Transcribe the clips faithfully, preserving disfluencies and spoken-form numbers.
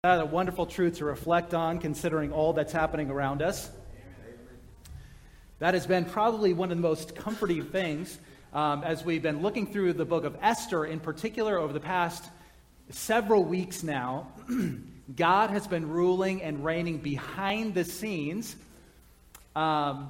A wonderful truth to reflect on, considering all that's happening around us. That has been probably one of the most comforting things um, as we've been looking through the book of Esther in particular over the past several weeks now. God has been ruling and reigning behind the scenes. Um,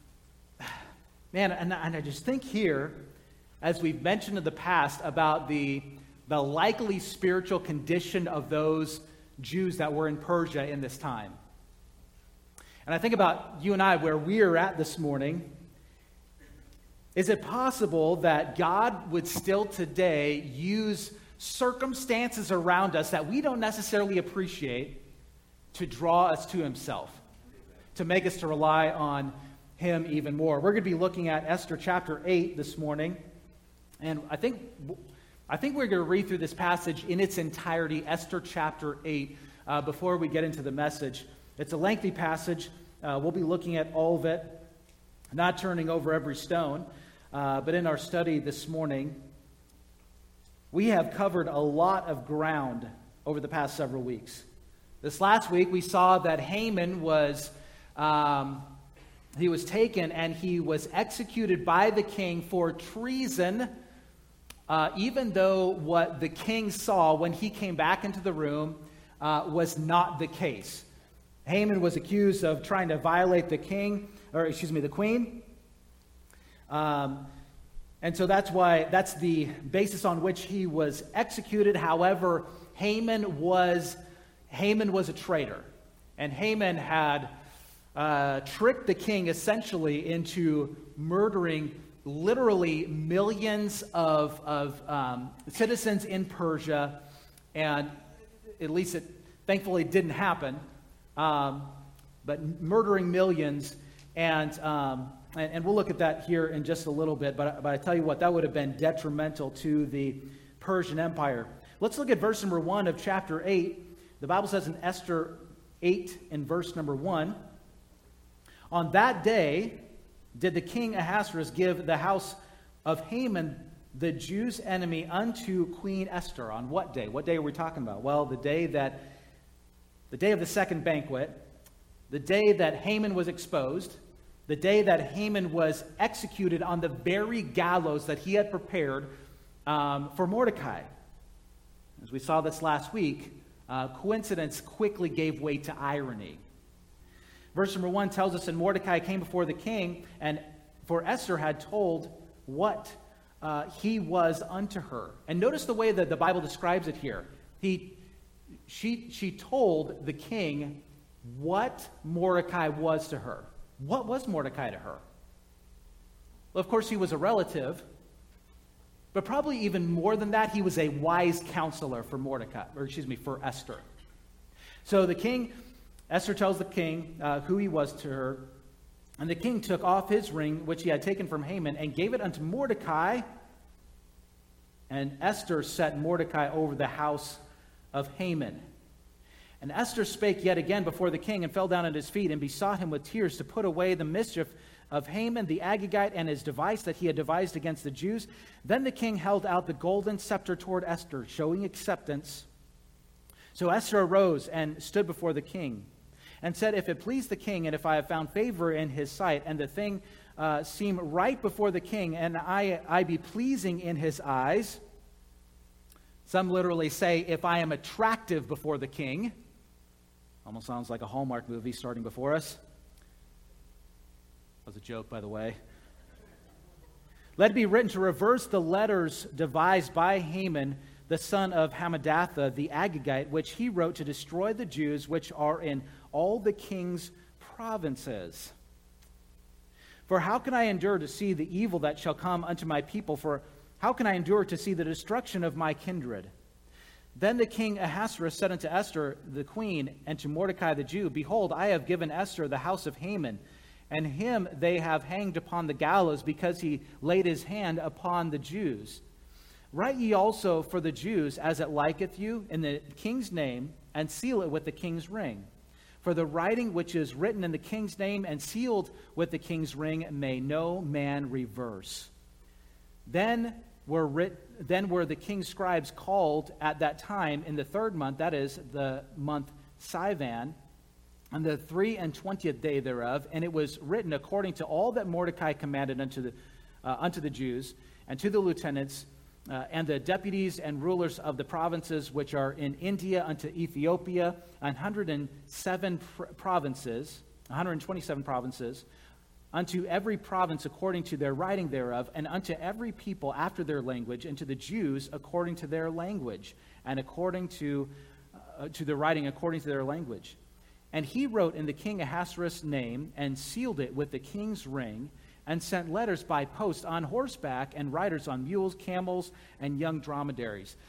man, and, and I just think here, as we've mentioned in the past, about the, the likely spiritual condition of those Jews that were in Persia in this time. And I think about you and I, where we are at this morning. Is it possible that God would still today use circumstances around us that we don't necessarily appreciate to draw us to himself, to make us to rely on him even more? We're going to be looking at Esther chapter eight this morning. And I think... I think we're going to read through this passage in its entirety, Esther chapter eight, uh, before we get into the message. It's a lengthy passage. Uh, we'll be looking at all of it, not turning over every stone. Uh, but in our study this morning, we have covered a lot of ground over the past several weeks. This last week, we saw that Haman was, um, he was taken and he was executed by the king for treason. Uh, even though what the king saw when he came back into the room uh, was not the case. Haman was accused of trying to violate the king, or excuse me, the queen. Um, and so that's why, that's the basis on which he was executed. However, Haman was, Haman was a traitor. And Haman had uh, tricked the king essentially into murdering literally millions of, of um, citizens in Persia, and at least it thankfully didn't happen, um, but murdering millions, and, um, and and we'll look at that here in just a little bit, but, but I tell you what, that would have been detrimental to the Persian Empire. Let's look at verse number one of chapter eight. The Bible says in Esther eight in verse number one, "On that day did the king Ahasuerus give the house of Haman, the Jews' enemy, unto Queen Esther." On what day? What day are we talking about? Well, the day that, the day of the second banquet, the day that Haman was exposed, the day that Haman was executed on the very gallows that he had prepared um, for Mordecai. As we saw this last week, uh, coincidence quickly gave way to irony. Verse number one tells us, "And Mordecai came before the king, and for Esther had told what uh, he was unto her." And notice the way that the Bible describes it here. He, she, she told the king what Mordecai was to her. What was Mordecai to her? Well, of course, he was a relative, but probably even more than that, he was a wise counselor for Mordecai, or excuse me, for Esther. So the king... Esther tells the king uh, who he was to her, and the king took off his ring, which he had taken from Haman, and gave it unto Mordecai. And Esther set Mordecai over the house of Haman. And Esther spake yet again before the king, and fell down at his feet, and besought him with tears to put away the mischief of Haman the Agagite, and his device that he had devised against the Jews. Then the king held out the golden scepter toward Esther, showing acceptance. So Esther arose and stood before the king, and said, "If it please the king, and if I have found favor in his sight, and the thing uh, seem right before the king, and I, I be pleasing in his eyes," some literally say, "if I am attractive before the king." Almost sounds like a Hallmark movie starting before us. That was a joke, by the way. "Let it be written to reverse the letters devised by Haman, the son of Hammedatha, the Agagite, which he wrote to destroy the Jews which are in all the king's provinces. For how can I endure to see the evil that shall come unto my people? For how can I endure to see the destruction of my kindred?" Then the king Ahasuerus said unto Esther the queen, and to Mordecai the Jew, "Behold, I have given Esther the house of Haman, and him they have hanged upon the gallows, because he laid his hand upon the Jews. Write ye also for the Jews, as it liketh you, in the king's name, and seal it with the king's ring. For the writing which is written in the king's name and sealed with the king's ring may no man reverse." Then were writ- then were the king's scribes called at that time in the third month, that is the month Sivan, on the three and twentieth day thereof, and it was written according to all that Mordecai commanded unto the uh, unto the Jews and to the lieutenants uh, and the deputies and rulers of the provinces which are in India unto Ethiopia, one hundred seven pr- provinces, one hundred twenty-seven provinces, unto every province according to their writing thereof, and unto every people after their language, and to the Jews according to their language, and according to uh, to the writing according to their language. And he wrote in the king Ahasuerus' name, and sealed it with the king's ring, and sent letters by post on horseback, and riders on mules, camels, and young dromedaries.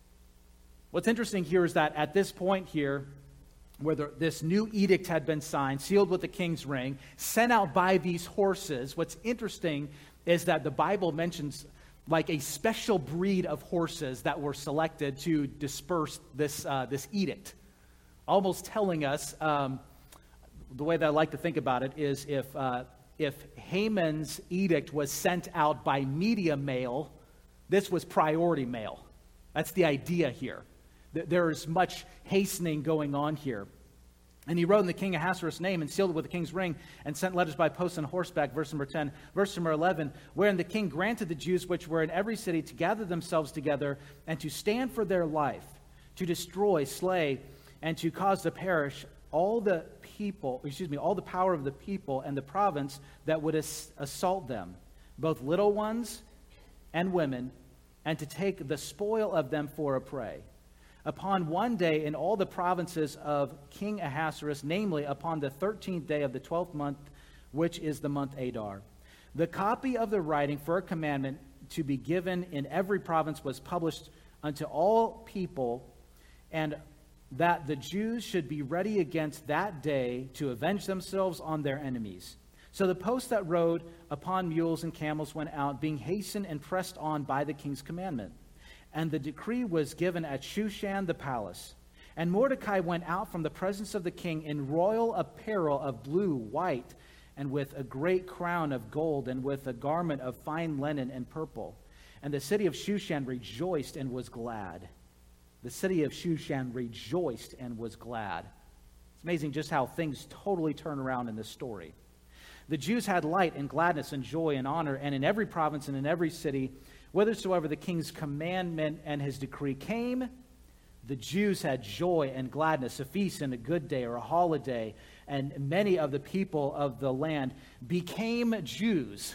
What's interesting here is that at this point here, where the, this new edict had been signed, sealed with the king's ring, sent out by these horses, what's interesting is that the Bible mentions like a special breed of horses that were selected to disperse this, uh, this edict. Almost telling us, um, the way that I like to think about it is if uh, if Haman's edict was sent out by media mail, this was priority mail. That's the idea here. There is much hastening going on here. And he wrote in the king Ahasuerus' name and sealed it with the king's ring and sent letters by post on horseback, verse number ten. Verse number eleven, wherein the king granted the Jews which were in every city to gather themselves together and to stand for their life, to destroy, slay, and to cause to perish all the people, excuse me, all the power of the people and the province that would ass- assault them, both little ones and women, and to take the spoil of them for a prey. Upon one day in all the provinces of King Ahasuerus, namely upon the thirteenth day of the twelfth month, which is the month Adar. The copy of the writing for a commandment to be given in every province was published unto all people, and that the Jews should be ready against that day to avenge themselves on their enemies. So the posts that rode upon mules and camels went out, being hastened and pressed on by the king's commandment. And the decree was given at Shushan the palace. And Mordecai went out from the presence of the king in royal apparel of blue, white, and with a great crown of gold, and with a garment of fine linen and purple. And the city of Shushan rejoiced and was glad. The city of Shushan rejoiced and was glad. It's amazing just how things totally turn around in this story. The Jews had light and gladness and joy and honor, and in every province and in every city, whithersoever the king's commandment and his decree came, the Jews had joy and gladness, a feast and a good day or a holiday, and many of the people of the land became Jews.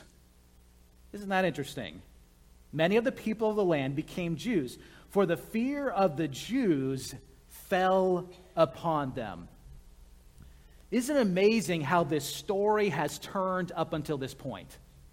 Isn't that interesting? Many of the people of the land became Jews, for the fear of the Jews fell upon them. Isn't it amazing how this story has turned up until this point?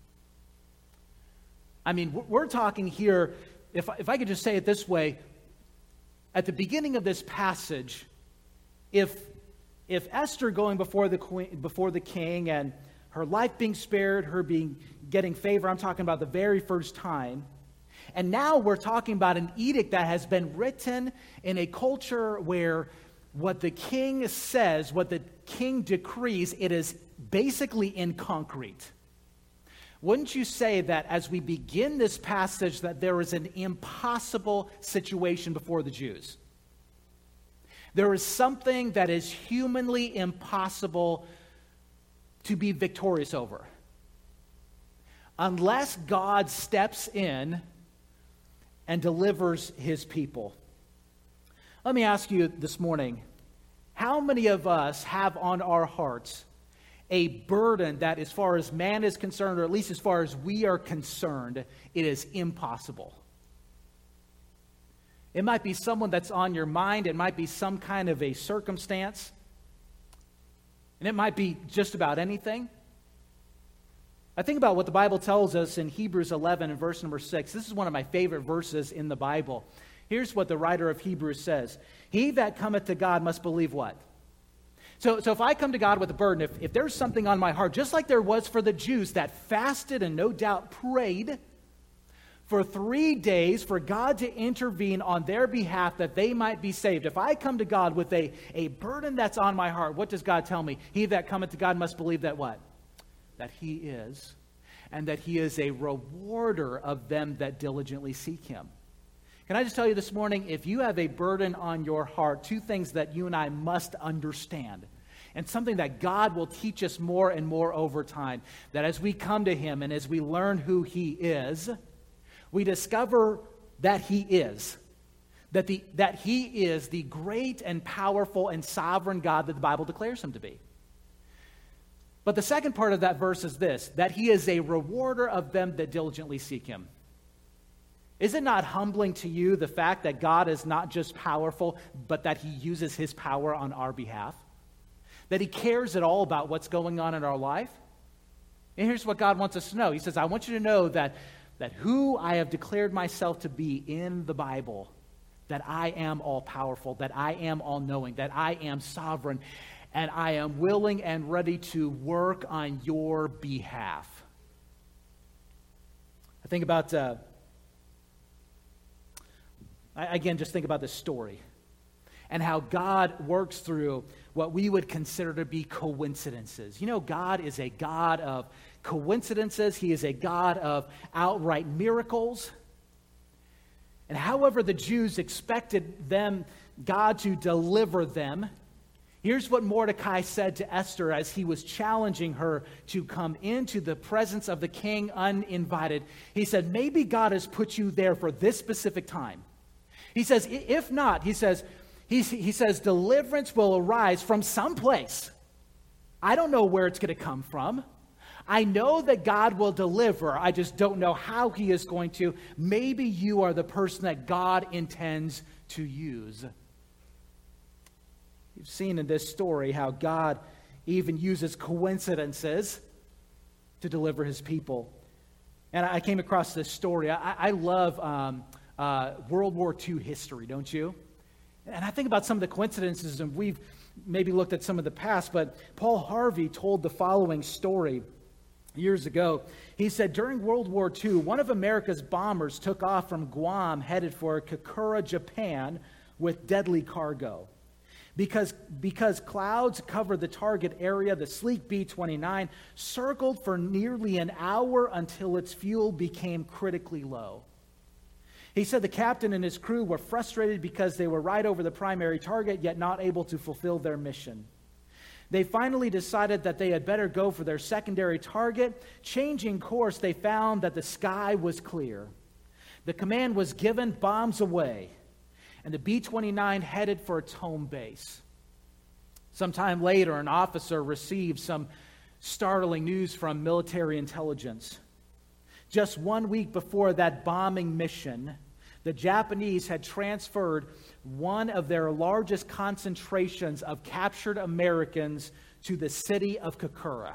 I mean, we're talking here, if, if I could just say it this way, at the beginning of this passage, if, if Esther going before the queen, before the king and her life being spared, her being getting favor, I'm talking about the very first time, and now we're talking about an edict that has been written in a culture where what the king says, what the king decrees, it is basically in concrete. Wouldn't you say that as we begin this passage that there is an impossible situation before the Jews? There is something that is humanly impossible to be victorious over. Unless God steps in and delivers his people. Let me ask you this morning, how many of us have on our hearts a burden that, as far as man is concerned, or at least as far as we are concerned, it is impossible? It might be someone that's on your mind. It might be some kind of a circumstance. And it might be just about anything. I think about what the Bible tells us in Hebrews eleven and verse number six. This is one of my favorite verses in the Bible. Here's what the writer of Hebrews says. He that cometh to God must believe what? So, so if I come to God with a burden, if, if there's something on my heart, just like there was for the Jews that fasted and no doubt prayed for three days for God to intervene on their behalf that they might be saved. If I come to God with a, a burden that's on my heart, what does God tell me? He that cometh to God must believe that what? That he is. and that he is a rewarder of them that diligently seek him. Can I just tell you this morning, if you have a burden on your heart, two things that you and I must understand, and something that God will teach us more and more over time, that as we come to him and as we learn who he is, we discover that he is, that, the, that he is the great and powerful and sovereign God that the Bible declares him to be. But the second part of that verse is this, that he is a rewarder of them that diligently seek him. Is it not humbling to you the fact that God is not just powerful, but that he uses his power on our behalf? That he cares at all about what's going on in our life? And here's what God wants us to know. He says, I want you to know that, that who I have declared myself to be in the Bible, that I am all-powerful, that I am all-knowing, that I am sovereign, and I am willing and ready to work on your behalf. I think about, uh, I, again, just think about this story and how God works through what we would consider to be coincidences. You know, God is a God of coincidences. He is a God of outright miracles. And however the Jews expected them, God to deliver them, here's what Mordecai said to Esther as he was challenging her to come into the presence of the king uninvited. He said, maybe God has put you there for this specific time. He says, if not, he says, he, he says, deliverance will arise from someplace. I don't know where it's going to come from. I know that God will deliver. I just don't know how he is going to. Maybe you are the person that God intends to use. You've seen in this story how God even uses coincidences to deliver his people. And I came across this story. I, I love um, uh, World War Two history, don't you? And I think about some of the coincidences, and we've maybe looked at some of the past, but Paul Harvey told the following story years ago. He said, during World War Two, one of America's bombers took off from Guam headed for Kokura, Japan, with deadly cargo. Because, because clouds covered the target area, the sleek B twenty-nine circled for nearly an hour until its fuel became critically low. He said the captain and his crew were frustrated because they were right over the primary target, yet not able to fulfill their mission. They finally decided that they had better go for their secondary target. Changing course, they found that the sky was clear. The command was given, bombs away, and the B twenty-nine headed for its home base. Sometime later, an officer received some startling news from military intelligence. Just one week before that bombing mission, the Japanese had transferred one of their largest concentrations of captured Americans to the city of Kokura.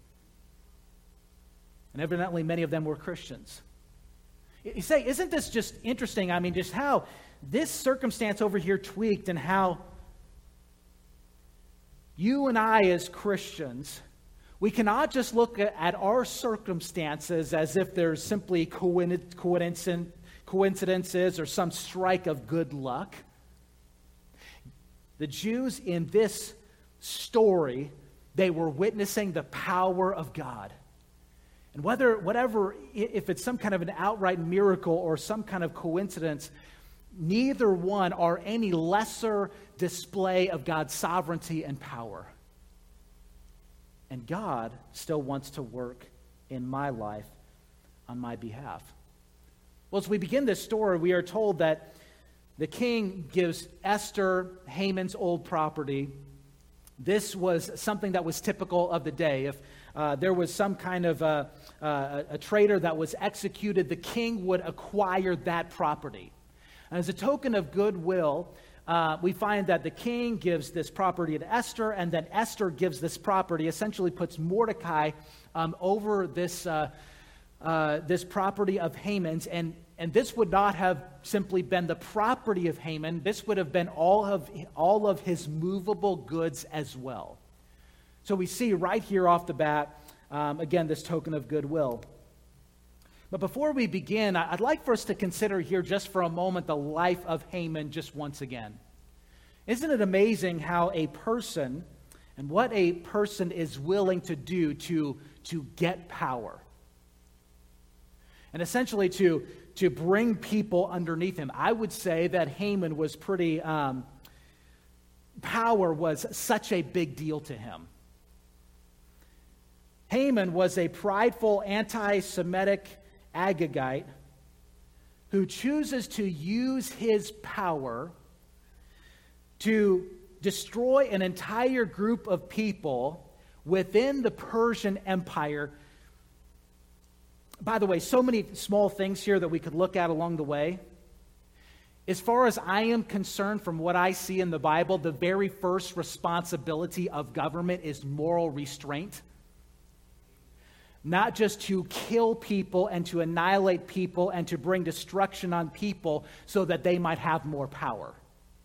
And evidently many of them were Christians. You say, isn't this just interesting? I mean, just how this circumstance over here tweaked, and how you and I as Christians, we cannot just look at our circumstances as if there's simply coincidences or some strike of good luck. The Jews in this story, they were witnessing the power of God. And whether, whatever, if it's some kind of an outright miracle or some kind of coincidence, neither one are any lesser display of God's sovereignty and power. And God still wants to work in my life on my behalf. Well, as we begin this story, we are told that the king gives Esther Haman's old property. This was something that was typical of the day. If uh, there was some kind of a, a, a traitor that was executed, the king would acquire that property. And as a token of goodwill, Uh, we find that the king gives this property to Esther, and then Esther gives this property, essentially puts Mordecai um, over this uh, uh, this property of Haman's, and and this would not have simply been the property of Haman. This would have been all of all of his movable goods as well. So we see right here off the bat, um, again, this token of goodwill. But before we begin, I'd like for us to consider here just for a moment the life of Haman just once again. Isn't it amazing how a person and what a person is willing to do to, to get power? and essentially to, to bring people underneath him. I would say that Haman was pretty, um, power was such a big deal to him. Haman was a prideful, anti-Semitic Agagite who chooses to use his power to destroy an entire group of people within the Persian Empire. By the way, so many small things here that we could look at along the way. As far as I am concerned, from what I see in the Bible, the very first responsibility of government is moral restraint. Not just to kill people and to annihilate people and to bring destruction on people so that they might have more power.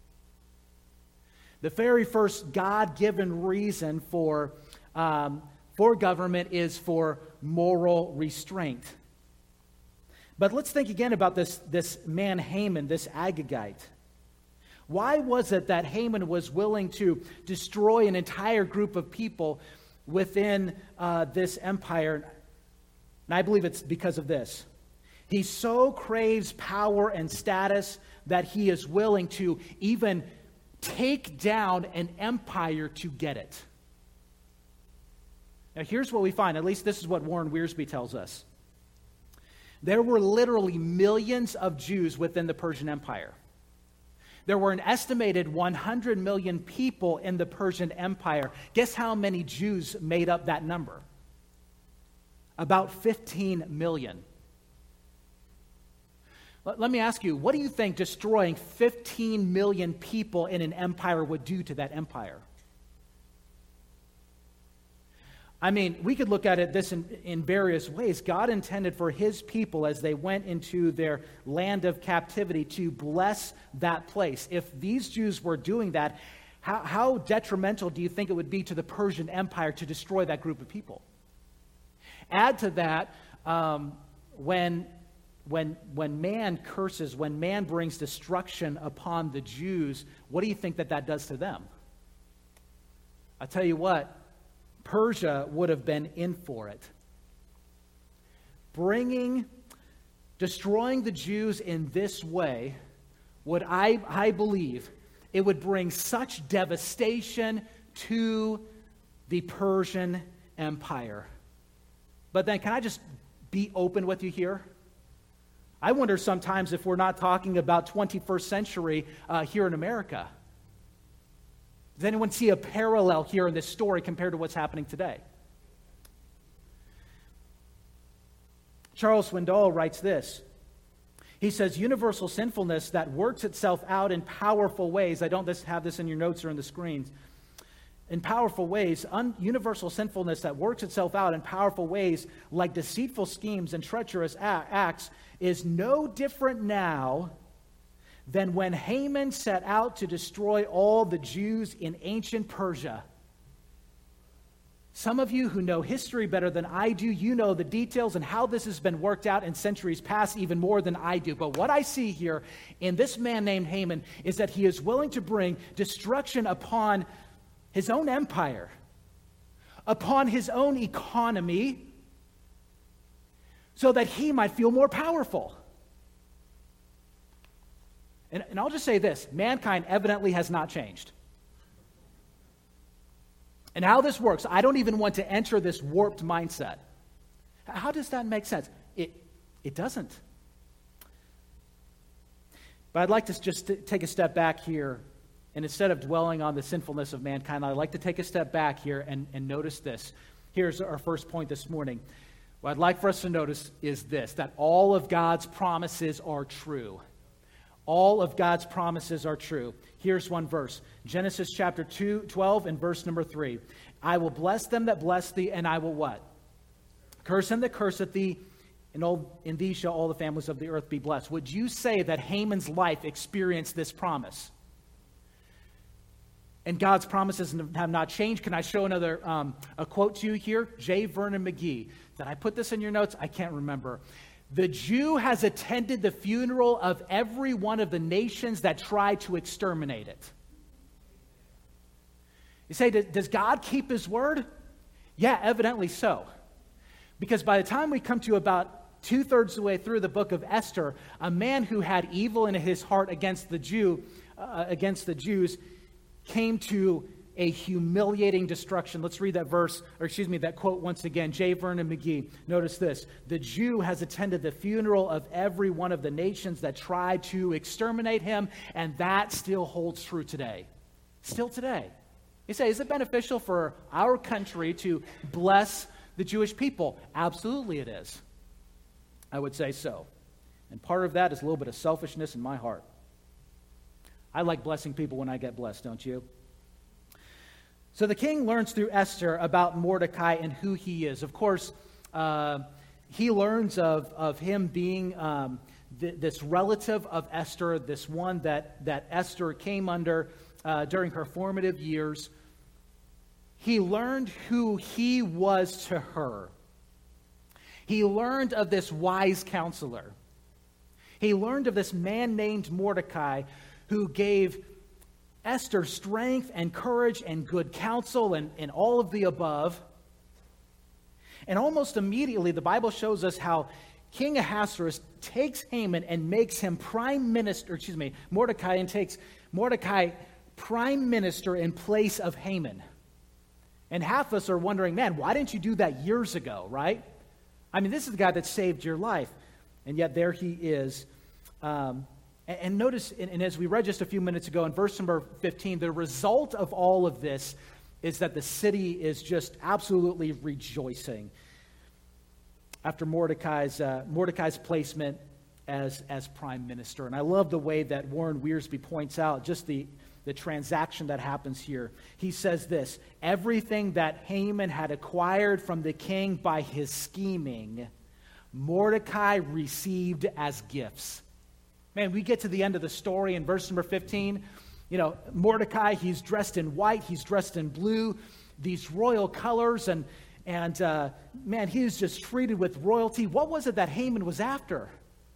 The very first God-given reason for, um, for government is for moral restraint. But let's think again about this, this man Haman, this Agagite. Why was it that Haman was willing to destroy an entire group of people within uh, this empire? And I believe it's because of this. He so craves power and status that he is willing to even take down an empire to get it. Now here's what we find. At least this is what Warren Wiersbe tells us. There were literally millions of Jews within the Persian Empire. There were an estimated one hundred million people in the Persian Empire. Guess how many Jews made up that number? About fifteen million. Let, let me ask you, what do you think destroying fifteen million people in an empire would do to that empire? I mean, we could look at it this in, in various ways. God intended for his people, as they went into their land of captivity, to bless that place. If these Jews were doing that, how, how detrimental do you think it would be to the Persian Empire to destroy that group of people? Add to that, um, when, when, when man curses, when man brings destruction upon the Jews, what do you think that that does to them? I'll tell you what. Persia would have been in for it. Bringing, destroying the Jews in this way would, I, I believe, it would bring such devastation to the Persian Empire. But then, can I just be open with you here? I wonder sometimes if we're not talking about twenty-first century uh, here in America. Does anyone see a parallel here in this story compared to what's happening today? Charles Swindoll writes this. He says, universal sinfulness that works itself out in powerful ways. I don't have this in your notes or on the screens. In powerful ways, un- universal sinfulness that works itself out in powerful ways, like deceitful schemes and treacherous a- acts, is no different now than when Haman set out to destroy all the Jews in ancient Persia. Some of you who know history better than I do, you know the details and how this has been worked out in centuries past even more than I do. But what I see here in this man named Haman is that he is willing to bring destruction upon his own empire, upon his own economy, so that he might feel more powerful. And, and I'll just say this, mankind evidently has not changed. And how this works, I don't even want to enter this warped mindset. How does that make sense? It, it doesn't. But I'd like to just t- take a step back here, and instead of dwelling on the sinfulness of mankind, I'd like to take a step back here and, and notice this. Here's our first point this morning. What I'd like for us to notice is this, that all of God's promises are true. All of God's promises are true. Here's one verse. Genesis chapter two, twelve and verse number three. I will bless them that bless thee, and I will what? Curse him that curseth thee, and all, in thee shall all the families of the earth be blessed. Would you say that Haman's life experienced this promise? And God's promises have not changed. Can I show another um, a quote to you here? J. Vernon McGee. Did I put this in your notes? I can't remember. The Jew has attended the funeral of every one of the nations that tried to exterminate it. You say, does God keep his word? Yeah, evidently so. Because by the time we come to about two-thirds of the way through the book of Esther, a man who had evil in his heart against the Jew, uh, against the Jews, came to a humiliating destruction. Let's read that verse, or excuse me, that quote once again. J. Vernon McGee. Notice this. The Jew has attended the funeral of every one of the nations that tried to exterminate him, and that still holds true today. Still today. You say, is it beneficial for our country to bless the Jewish people? Absolutely it is. I would say so. And part of that is a little bit of selfishness in my heart. I like blessing people when I get blessed, don't you? So the king learns through Esther about Mordecai and who he is. Of course, uh, he learns of, of him being um, th- this relative of Esther, this one that, that Esther came under uh, during her formative years. He learned who he was to her. He learned of this wise counselor. He learned of this man named Mordecai who gave Esther strength and courage and good counsel and, and all of the above. And almost immediately, the Bible shows us how King Ahasuerus takes Haman and makes him prime minister, excuse me, Mordecai, and takes Mordecai prime minister in place of Haman. And half of us are wondering, man, why didn't you do that years ago, right? I mean, this is the guy that saved your life. And yet there he is. Um, and, and notice, and, and as we read just a few minutes ago in verse number fifteen, the result of all of this is that the city is just absolutely rejoicing after Mordecai's, uh, Mordecai's placement as, as prime minister. And I love the way that Warren Wiersbe points out just the the transaction that happens here. He says this: everything that Haman had acquired from the king by his scheming, Mordecai received as gifts. Man, we get to the end of the story in verse number fifteen. You know, Mordecai, he's dressed in white, he's dressed in blue, these royal colors, and, and uh, man, he is just treated with royalty. What was it that Haman was after?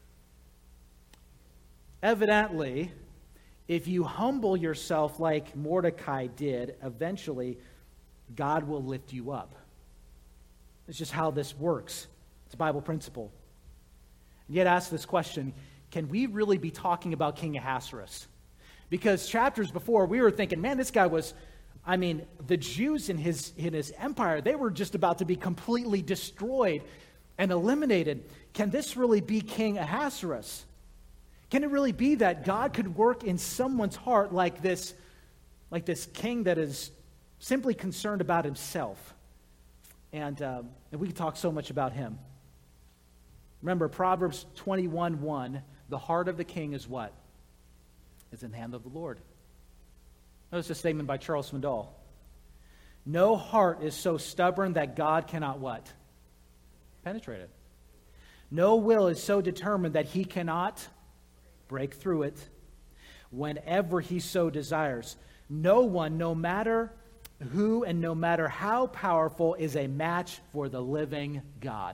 Evidently, if you humble yourself like Mordecai did, eventually God will lift you up. It's just how this works. It's a Bible principle. And yet ask this question: can we really be talking about King Ahasuerus? Because chapters before, we were thinking, man, this guy was, I mean, the Jews in his, in his empire, they were just about to be completely destroyed and eliminated. Can this really be King Ahasuerus? Can it really be that God could work in someone's heart like this, like this king that is simply concerned about himself? And, um, and we can talk so much about him. Remember, Proverbs twenty-one one, the heart of the king is what? It's in the hand of the Lord. Notice a statement by Charles Swindoll. No heart is so stubborn that God cannot what? Penetrate it. No will is so determined that he cannot break through it whenever he so desires. No one, no matter who and no matter how powerful, is a match for the living God.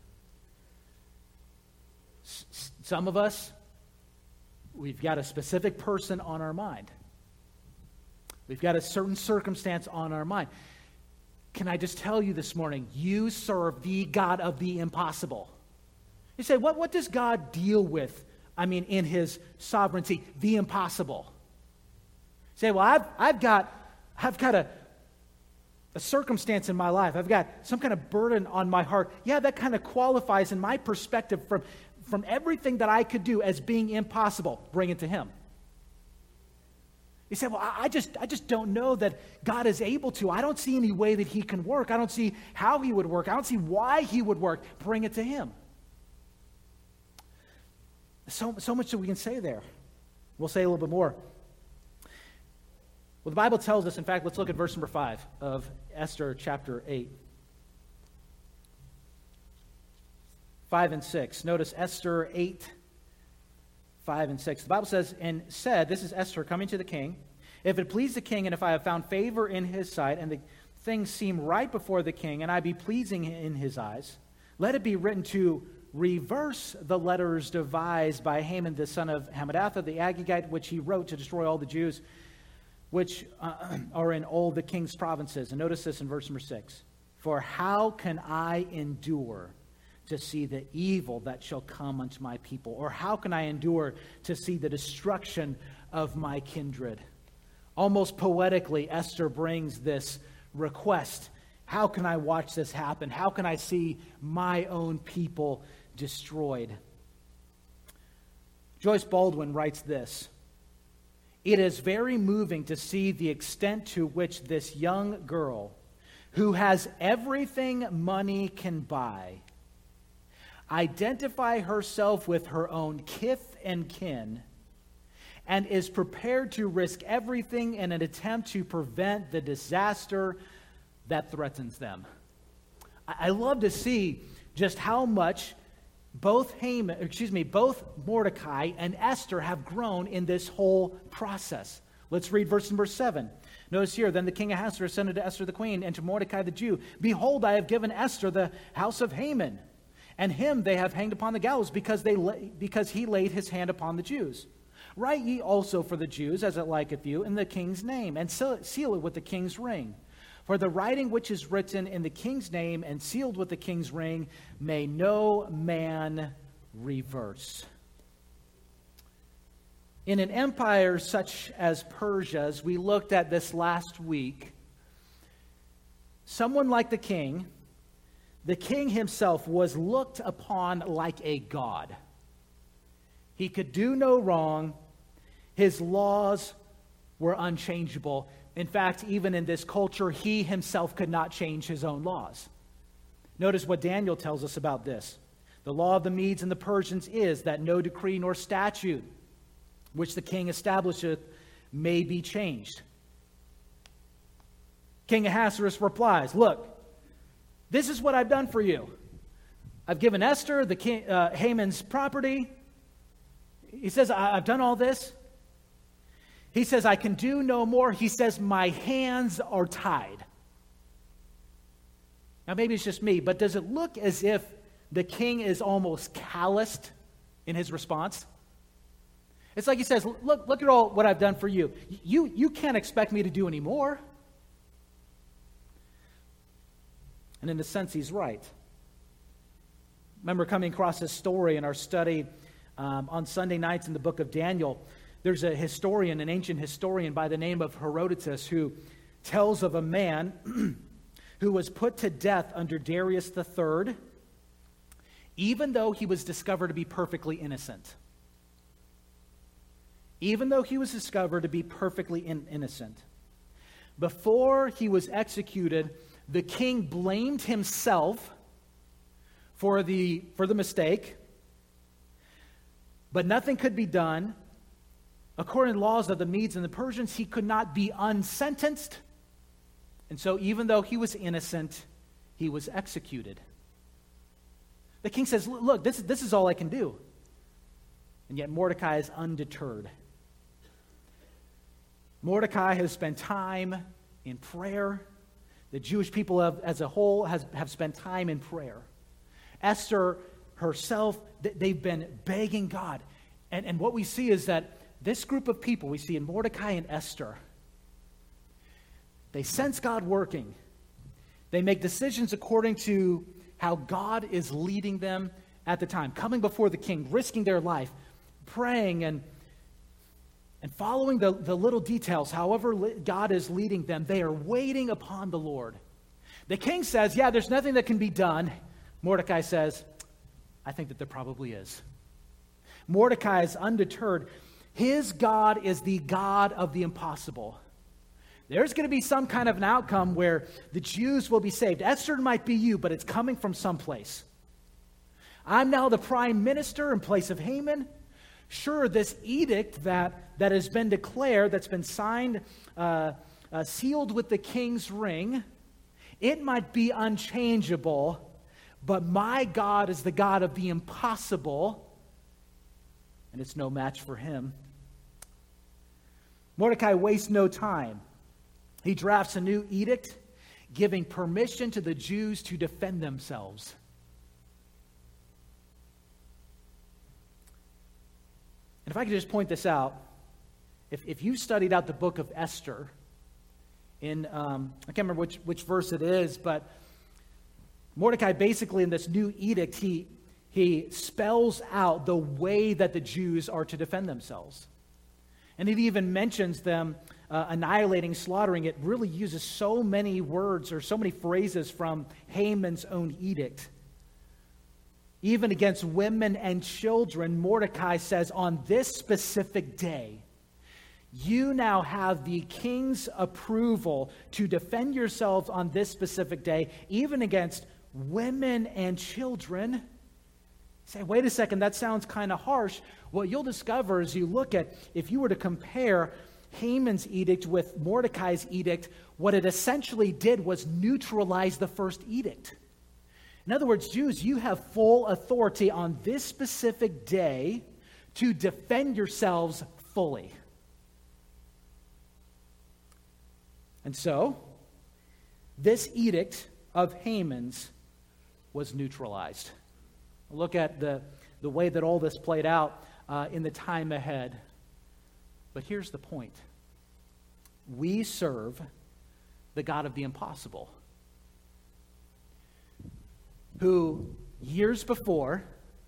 S- some of us, we've got a specific person on our mind. We've got a certain circumstance on our mind. Can I just tell you this morning, you serve the God of the impossible. You say, what, what does God deal with? I mean, in his sovereignty, the impossible. You say, well, I've, I've got, I've got a, a circumstance in my life. I've got some kind of burden on my heart. Yeah, that kind of qualifies in my perspective from, from everything that I could do as being impossible. Bring it to him. You say, well, I just, I just don't know that God is able to. I don't see any way that he can work. I don't see how he would work. I don't see why he would work. Bring it to him. So, so much that we can say there. We'll say a little bit more. Well, the Bible tells us, in fact, let's look at verse number five of Esther chapter eight. Five and six. Notice Esther eight, five and six. The Bible says, and said, this is Esther coming to the king, if it please the king, and if I have found favor in his sight, and the things seem right before the king, and I be pleasing in his eyes, let it be written to reverse the letters devised by Haman the son of Hammedatha the Agagite, which he wrote to destroy all the Jews which uh, are in all the king's provinces. And notice this in verse number six. For how can I endure to see the evil that shall come unto my people? Or how can I endure to see the destruction of my kindred? Almost poetically, Esther brings this request. How can I watch this happen? How can I see my own people destroyed? Joyce Baldwin writes this: "It is very moving to see the extent to which this young girl, who has everything money can buy, identify herself with her own kith and kin, and is prepared to risk everything in an attempt to prevent the disaster that threatens them." I love to see just how much both Haman, excuse me, both Mordecai and Esther have grown in this whole process. Let's read verse number seven. Notice here, "Then the king Ahasuerus said unto Esther the queen, and to Mordecai the Jew, Behold, I have given Esther the house of Haman, and him they have hanged upon the gallows, because they la- because he laid his hand upon the Jews. Write ye also for the Jews, as it liketh you, in the king's name, and seal seal it with the king's ring. For the writing which is written in the king's name and sealed with the king's ring may no man reverse." In an empire such as Persia's, we looked at this last week, someone like the king, the king himself was looked upon like a god. He could do no wrong. His laws were unchangeable. In fact, even in this culture, he himself could not change his own laws. Notice what Daniel tells us about this. "The law of the Medes and the Persians is that no decree nor statute which the king establisheth may be changed." King Ahasuerus replies, "Look, this is what I've done for you. I've given Esther, the king, uh, Haman's property." He says, I- I've done all this. He says, "I can do no more." He says, "My hands are tied." Now, maybe it's just me, but does it look as if the king is almost calloused in his response? It's like he says, look, look at all what I've done for you. You, you can't expect me to do any more. And in a sense, he's right. Remember coming across this story in our study um, on Sunday nights in the book of Daniel. There's a historian, an ancient historian by the name of Herodotus, who tells of a man who was put to death under Darius the Third, even though he was discovered to be perfectly innocent. Even though he was discovered to be perfectly in- innocent. Before he was executed, the king blamed himself for the, for the mistake, but nothing could be done. According to the laws of the Medes and the Persians, he could not be unsentenced. And so even though he was innocent, he was executed. The king says, look, this, this is all I can do. And yet Mordecai is undeterred. Mordecai has spent time in prayer. The Jewish people have, as a whole has, have spent time in prayer. Esther herself, they've been begging God. And, and what we see is that this group of people, we see in Mordecai and Esther, they sense God working. They make decisions according to how God is leading them at the time, coming before the king, risking their life, praying and, and following the, the little details, however God is leading them. They are waiting upon the Lord. The king says, yeah, there's nothing that can be done. Mordecai says, I think that there probably is. Mordecai is undeterred. His God is the God of the impossible. There's going to be some kind of an outcome where the Jews will be saved. Esther might be you, but it's coming from someplace. I'm now the prime minister in place of Haman. Sure, this edict that, that has been declared, that's been signed, uh, uh, sealed with the king's ring, it might be unchangeable, but my God is the God of the impossible, and it's no match for him. Mordecai wastes no time. He drafts a new edict giving permission to the Jews to defend themselves. And if I could just point this out, if, if you studied out the book of Esther, in, um, I can't remember which, which verse it is, but Mordecai basically in this new edict, he, he spells out the way that the Jews are to defend themselves. And it even mentions them uh, annihilating, slaughtering. It really uses so many words or so many phrases from Haman's own edict. Even against women and children, Mordecai says, on this specific day, you now have the king's approval to defend yourselves on this specific day, even against women and children. You say, wait a second, that sounds kind of harsh. What you'll discover as you look at, if you were to compare Haman's edict with Mordecai's edict, what it essentially did was neutralize the first edict. In other words, Jews, you have full authority on this specific day to defend yourselves fully. And so, this edict of Haman's was neutralized. Look at the, the way that all this played out uh, in the time ahead. But here's the point. We serve the God of the impossible, who years before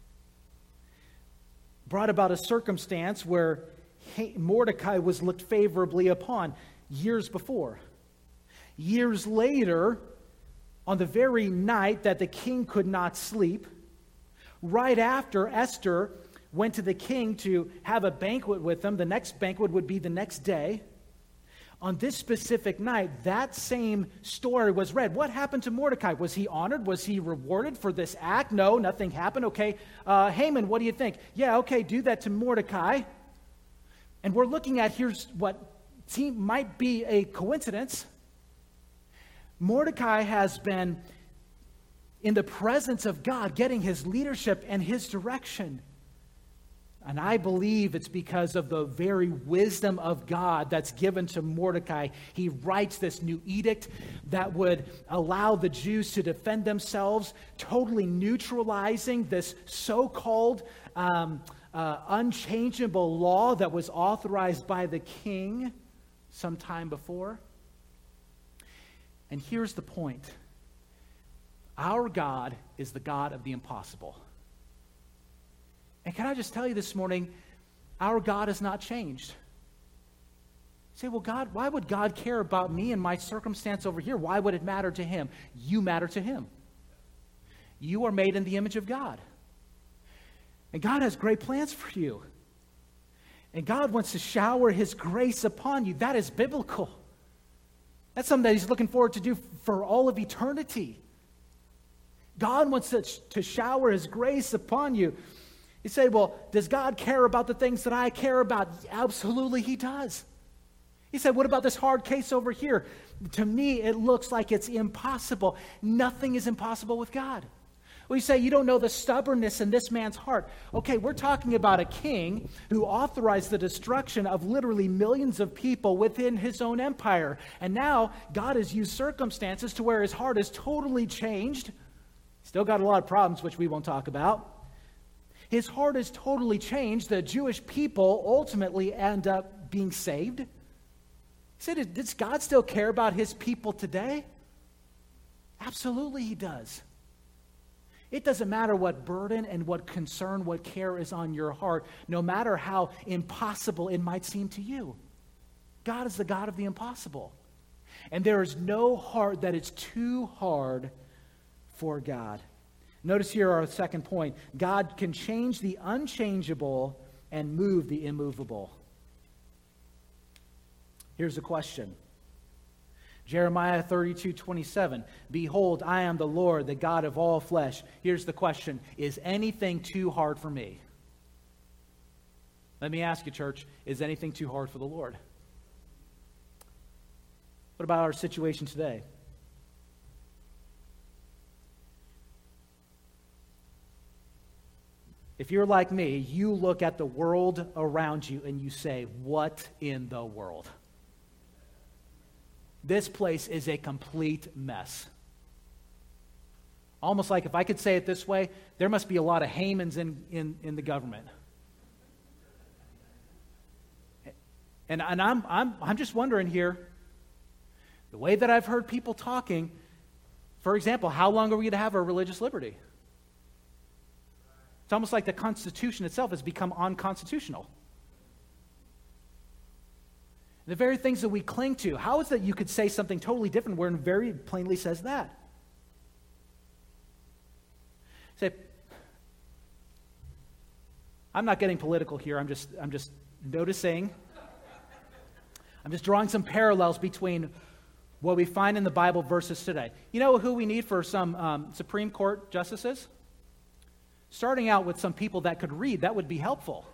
brought about a circumstance where Mordecai was looked favorably upon years before. Years later, on the very night that the king could not sleep, right after Esther went to the king to have a banquet with him, the next banquet would be the next day. On this specific night, that same story was read. What happened to Mordecai? Was he honored? Was he rewarded for this act? No, nothing happened. Okay, uh, Haman, what do you think? Yeah, okay, do that to Mordecai. And we're looking at, here's what seem, might be a coincidence. Mordecai has been in the presence of God, getting his leadership and his direction. And I believe it's because of the very wisdom of God that's given to Mordecai. He writes this new edict that would allow the Jews to defend themselves, totally neutralizing this so-called um, uh, unchangeable law that was authorized by the king some time before. And here's the point. Our God is the God of the impossible. And can I just tell you this morning, our God has not changed. You say, well, God, why would God care about me and my circumstance over here? Why would it matter to him? You matter to him. You are made in the image of God. And God has great plans for you. And God wants to shower his grace upon you. That is biblical. That's something that he's looking forward to do for all of eternity. God wants to, to shower his grace upon you. You say, well, does God care about the things that I care about? Absolutely, he does. He said, what about this hard case over here? To me, it looks like it's impossible. Nothing is impossible with God. Well, you say, you don't know the stubbornness in this man's heart. Okay, we're talking about a king who authorized the destruction of literally millions of people within his own empire. And now God has used circumstances to where his heart is totally changed. Still got a lot of problems, which we won't talk about. His heart is totally changed. The Jewish people ultimately end up being saved. He said, does God still care about his people today? Absolutely he does. It doesn't matter what burden and what concern, what care is on your heart, no matter how impossible it might seem to you. God is the God of the impossible. And there is no heart that is too hard for God. Notice here our second point. God can change the unchangeable and move the immovable. Here's a question. Jeremiah thirty-two twenty-seven. Behold, I am the Lord, the God of all flesh. Here's the question. Is anything too hard for me? Let me ask you, church, is anything too hard for the Lord? What about our situation today? If you're like me, you look at the world around you and you say, what in the world? This place is a complete mess. Almost like, if I could say it this way, there must be a lot of Hamans in, in, in the government. And, and I'm, I'm, I'm just wondering here, the way that I've heard people talking, For example, how long are we going to have our religious liberty? It's almost like the Constitution itself has become unconstitutional. The very things that we cling to, how is it that you could say something totally different where it very plainly says that? Say, I'm not getting political here, I'm just, I'm just noticing, I'm just drawing some parallels between what we find in the Bible versus today. You know who we need for some um, Supreme Court justices? Starting out with some people that could read, that would be helpful.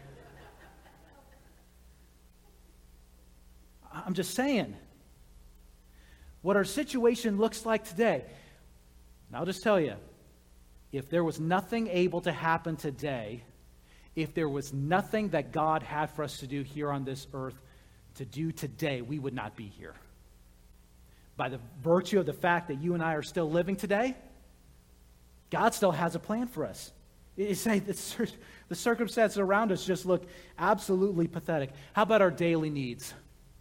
I'm just saying, what our situation looks like today. And I'll just tell you, if there was nothing able to happen today, if there was nothing that God had for us to do here on this earth to do today, we would not be here. By the virtue of the fact that you and I are still living today, God still has a plan for us. You say the circumstances around us just look absolutely pathetic. How about our daily needs?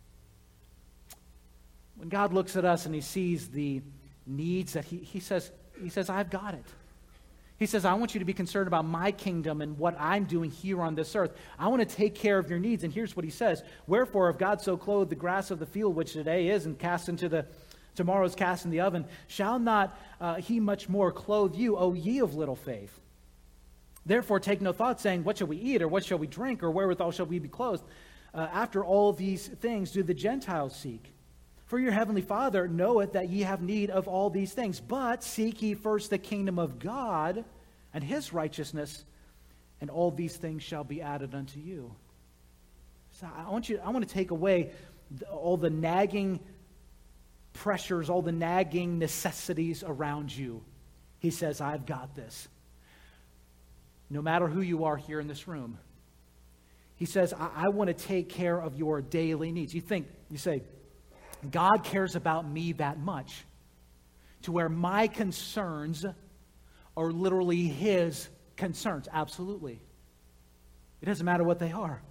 When God looks at us and he sees the needs that he, he says, he says, I've got it. He says, I want you to be concerned about my kingdom and what I'm doing here on this earth. I want to take care of your needs. And here's what he says. Wherefore, if God so clothed the grass of the field, which today is, and cast into the, tomorrow's cast in the oven, shall not uh, he much more clothe you, O ye of little faith? Therefore, take no thought, saying, what shall we eat, or what shall we drink, or wherewithal shall we be clothed? Uh, after all these things do the Gentiles seek. For your heavenly Father knoweth that ye have need of all these things. But seek ye first the kingdom of God and his righteousness, and all these things shall be added unto you. So I want you, I want to take away the, all the nagging pressures, all the nagging necessities around you. He says, I've got this. No matter who you are here in this room. He says, I, I want to take care of your daily needs. You think, you say, God cares about me that much to where my concerns are literally his concerns. Absolutely. It doesn't matter what they are.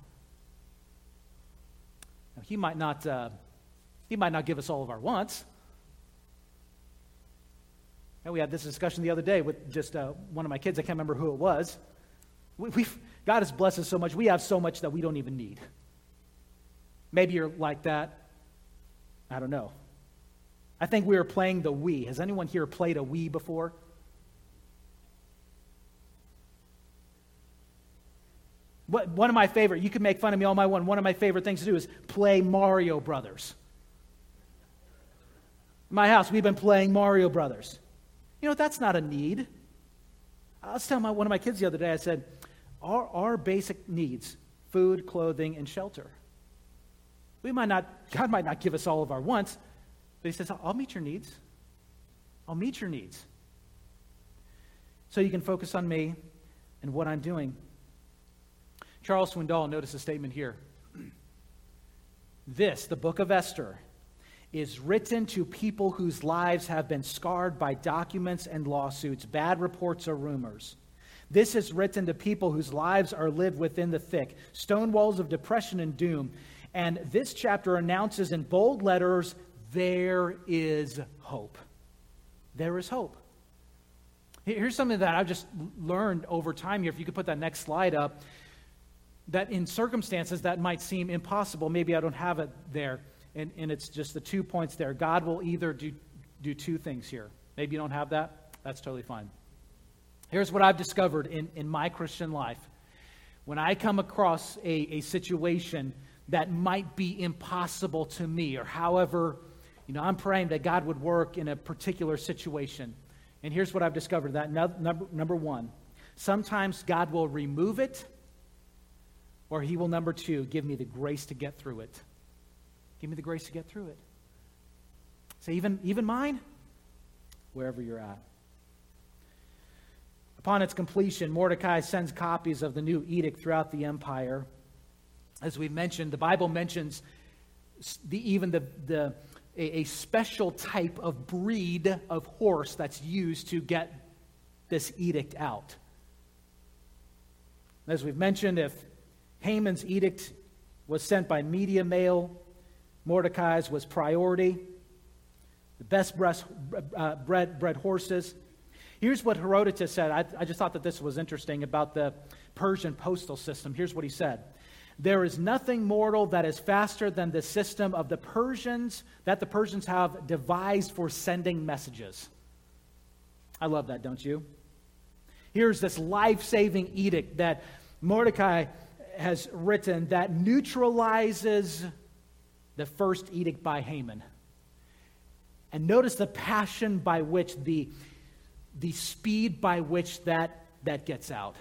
Now, he might not, uh, he might not give us all of our wants. And we had this discussion the other day with just uh, one of my kids. I can't remember who it was. We, we've, God has blessed us so much. We have so much that we don't even need. Maybe you're like that. I don't know. I think we were playing the Wii. Has anyone here played a Wii before? What, one of my favorite, you can make fun of me all my one, one of my favorite things to do is play Mario Brothers. In my house, we've been playing Mario Brothers. You know, that's not a need. I was telling my, one of my kids the other day, I said, our, our basic needs, food, clothing, and shelter. We might not, God might not give us all of our wants, but he says, I'll meet your needs. I'll meet your needs. So you can focus on me and what I'm doing. Charles Swindoll, notice a statement here. This, the book of Esther, is written to people whose lives have been scarred by documents and lawsuits, bad reports or rumors. This is written to people whose lives are lived within the thick, stone walls of depression and doom. And this chapter announces in bold letters, there is hope. There is hope. Here's something that I've just learned over time here. If you could put that next slide up. That in circumstances that might seem impossible, maybe I don't have it there. And, and it's just the two points there. God will either do, do two things here. Maybe you don't have that. That's totally fine. Here's what I've discovered in, in my Christian life. When I come across a, a situation that might be impossible to me, or however, you know, I'm praying that God would work in a particular situation. And here's what I've discovered, that number, number one, sometimes God will remove it, or he will, number two, give me the grace to get through it. Give me the grace to get through it. Say, even, even mine, wherever you're at. Upon its completion, Mordecai sends copies of the new edict throughout the empire. As we mentioned, the Bible mentions the, even the, the a, a special type of breed of horse that's used to get this edict out. As we've mentioned, if Haman's edict was sent by media mail, Mordecai's was priority. The best breast, uh, bred, bred horses. Here's what Herodotus said. I, I just thought that this was interesting about the Persian postal system. Here's what he said. There is nothing mortal that is faster than the system of the Persians, that the Persians have devised for sending messages. I love that, don't you? Here's this life-saving edict that Mordecai has written that neutralizes the first edict by Haman. And notice the passion by which, the, the speed by which that, that gets out.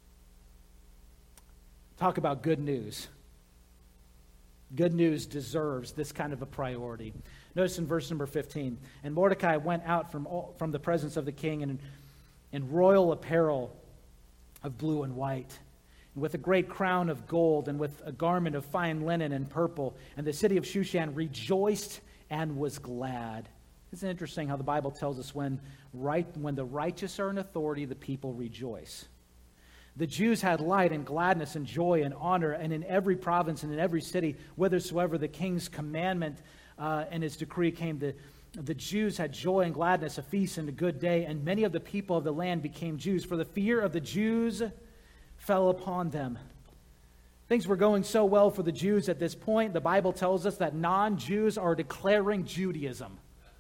Talk about good news. Good news deserves this kind of a priority. Notice in verse number fifteen, and Mordecai went out from, all, from the presence of the king in, in royal apparel of blue and white, and with a great crown of gold, and with a garment of fine linen and purple. And the city of Shushan rejoiced and was glad. Isn't it interesting how the Bible tells us when, right, when the righteous are in authority, the people rejoice? The Jews had light and gladness and joy and honor, and in every province and in every city, whithersoever the king's commandment uh, and his decree came, the, the Jews had joy and gladness, a feast and a good day, and many of the people of the land became Jews, for the fear of the Jews fell upon them. Things were going so well for the Jews at this point, the Bible tells us that non-Jews are declaring Judaism.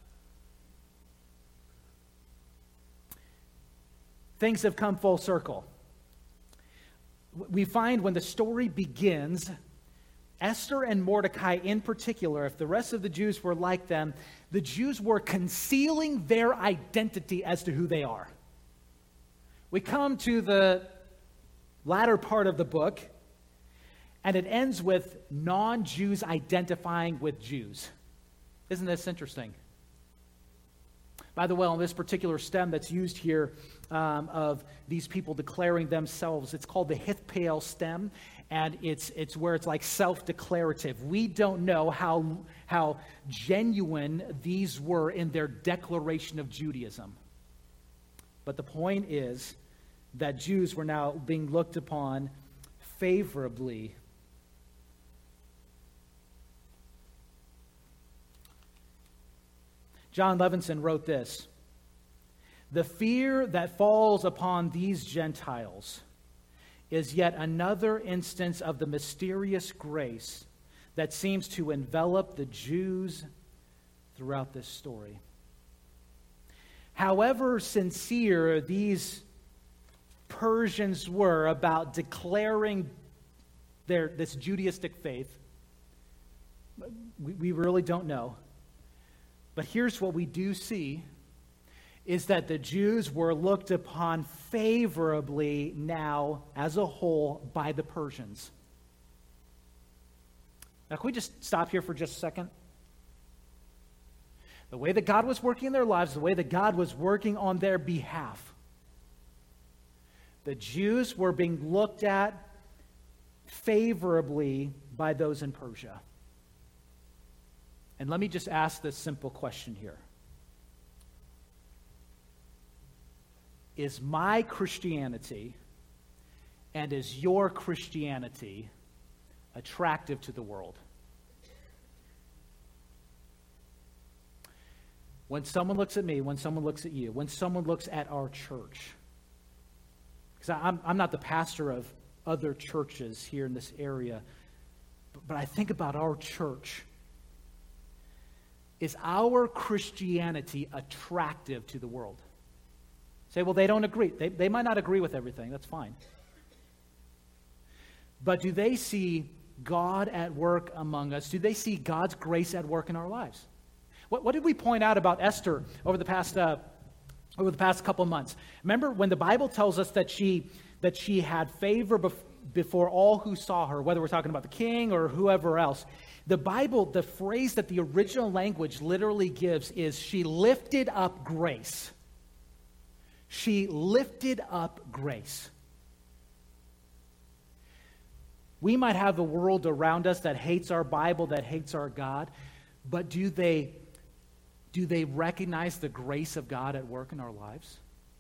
Things have come full circle. We find when the story begins, Esther and Mordecai in particular, if the rest of the Jews were like them, the Jews were concealing their identity as to who they are. We come to the latter part of the book, and it ends with non-Jews identifying with Jews. Isn't this interesting? By the way, on this particular stem that's used here um, of these people declaring themselves, it's called the Hithpael stem, and it's it's where it's like self-declarative. We don't know how, how genuine these were in their declaration of Judaism. But the point is that Jews were now being looked upon favorably. John Levinson wrote this: the fear that falls upon these Gentiles is yet another instance of the mysterious grace that seems to envelop the Jews throughout this story. However sincere these Persians were about declaring their this Judaistic faith, we, we really don't know. But here's what we do see, is that the Jews were looked upon favorably now as a whole by the Persians. Now, can we just stop here for just a second? The way that God was working in their lives, the way that God was working on their behalf, the Jews were being looked at favorably by those in Persia. And let me just ask this simple question here. Is my Christianity and is your Christianity attractive to the world? When someone looks at me, when someone looks at you, when someone looks at our church, because I'm, I'm not the pastor of other churches here in this area, but, but I think about our church. Is our Christianity attractive to the world? Say, well, they don't agree. They, they might not agree with everything. That's fine. But do they see God at work among us? Do they see God's grace at work in our lives? What, what did we point out about Esther over the past uh, over the past couple months? Remember when the Bible tells us that she that she had favor bef- before all who saw her, whether we're talking about the king or whoever else. The Bible, the phrase that the original language literally gives is she lifted up grace. She lifted up grace. We might have a world around us that hates our Bible, that hates our God, but do they, do they recognize the grace of God at work in our lives?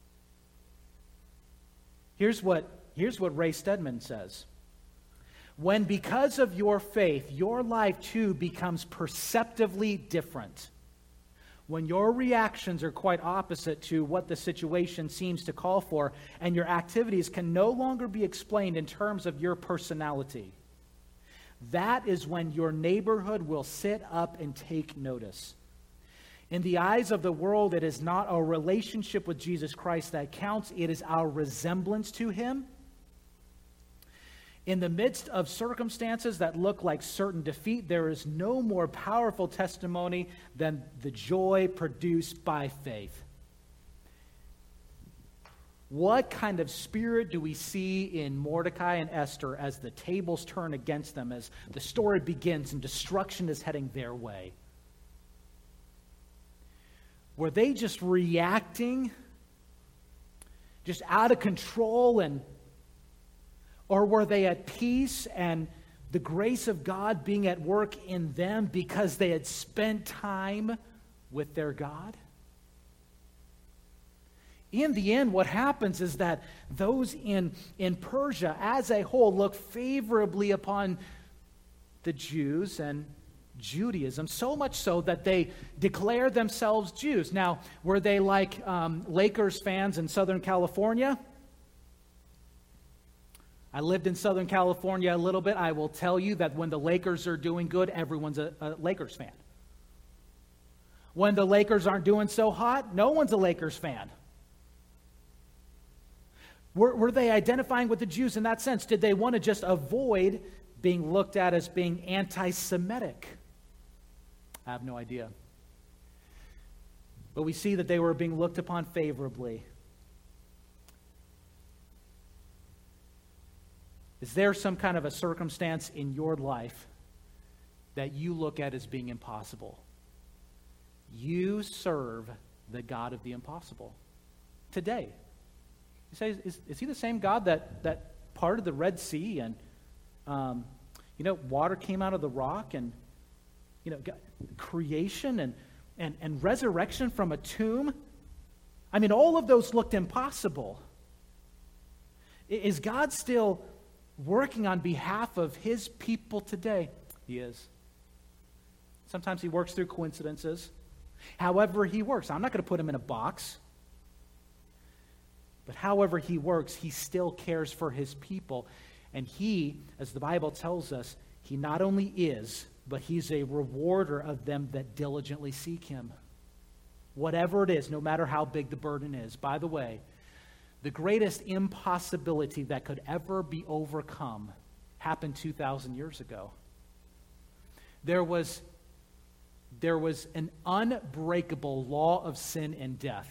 Here's what, here's what Ray Stedman says. When because of your faith, your life too becomes perceptively different. when your reactions are quite opposite to what the situation seems to call for, and your activities can no longer be explained in terms of your personality, that is when your neighborhood will sit up and take notice. In the eyes of the world, it is not our relationship with Jesus Christ that counts, it is our resemblance to him. In the midst of circumstances that look like certain defeat, there is no more powerful testimony than the joy produced by faith. What kind of spirit do we see in Mordecai and Esther as the tables turn against them, as the story begins and destruction is heading their way? Were they just reacting, just out of control, and or were they at peace and the grace of God being at work in them because they had spent time with their God? In the end, what happens is that those in, in Persia as a whole look favorably upon the Jews and Judaism, so much so that they declare themselves Jews. Now, were they like um, Lakers fans in Southern California? I lived in Southern California a little bit. I will tell you that when the Lakers are doing good, everyone's a, a Lakers fan. When the Lakers aren't doing so hot, no one's a Lakers fan. Were, were they identifying with the Jews in that sense? Did they want to just avoid being looked at as being anti-Semitic? I have no idea. But we see that they were being looked upon favorably. Is there some kind of a circumstance in your life that you look at as being impossible? You serve the God of the impossible today. You say, is, is he the same God that, that parted the Red Sea and, um, you know, water came out of the rock and, you know, creation and, and, and resurrection from a tomb? I mean, all of those looked impossible. Is God still working on behalf of his people today? He is. Sometimes he works through coincidences. However he works, I'm not going to put him in a box. But however he works, he still cares for his people. And he, as the Bible tells us, he not only is, but he's a rewarder of them that diligently seek him. Whatever it is, no matter how big the burden is. By the way, the greatest impossibility that could ever be overcome happened two thousand years ago. There was, there was an unbreakable law of sin and death.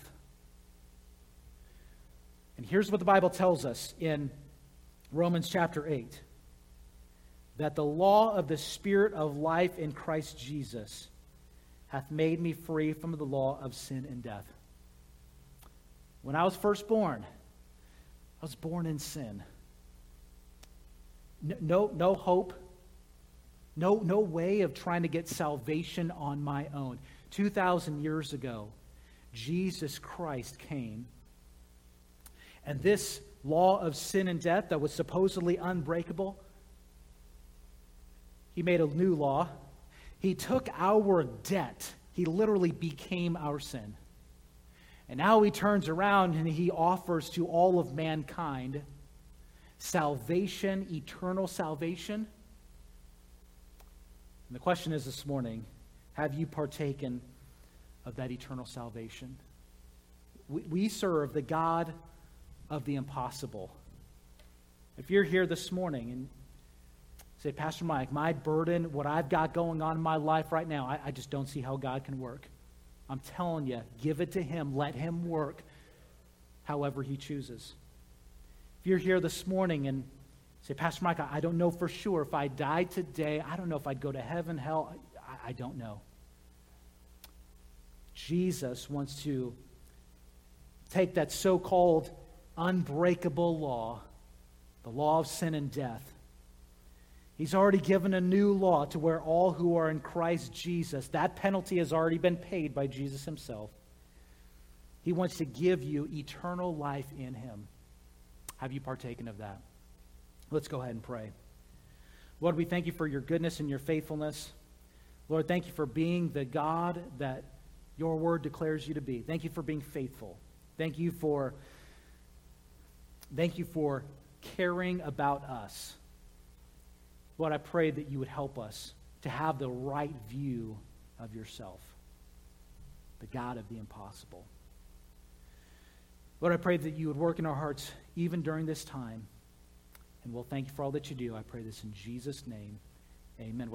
And here's what the Bible tells us in Romans chapter eight. That the law of the Spirit of life in Christ Jesus hath made me free from the law of sin and death. When I was first born, I was born in sin. No, no, no hope. No, no way of trying to get salvation on my own. two thousand years ago, Jesus Christ came. And this law of sin and death that was supposedly unbreakable, he made a new law. He took our debt. He literally became our sin. And now he turns around and he offers to all of mankind salvation, eternal salvation. And the question is this morning, have you partaken of that eternal salvation? We, we serve the God of the impossible. If you're here this morning and say, Pastor Mike, my burden, what I've got going on in my life right now, I, I just don't see how God can work. I'm telling you, give it to him. Let him work however he chooses. If you're here this morning and say, Pastor Mike, I don't know for sure. If I died today, I don't know if I'd go to heaven, hell. I, I don't know. Jesus wants to take that so-called unbreakable law, the law of sin and death. He's already given a new law to where all who are in Christ Jesus, that penalty has already been paid by Jesus himself. He wants to give you eternal life in him. Have you partaken of that? Let's go ahead and pray. Lord, we thank you for your goodness and your faithfulness. Lord, thank you for being the God that your word declares you to be. Thank you for being faithful. Thank you for, thank you for caring about us. Lord, I pray that you would help us to have the right view of yourself, the God of the impossible. Lord, I pray that you would work in our hearts even during this time. And we'll thank you for all that you do. I pray this in Jesus' name. Amen.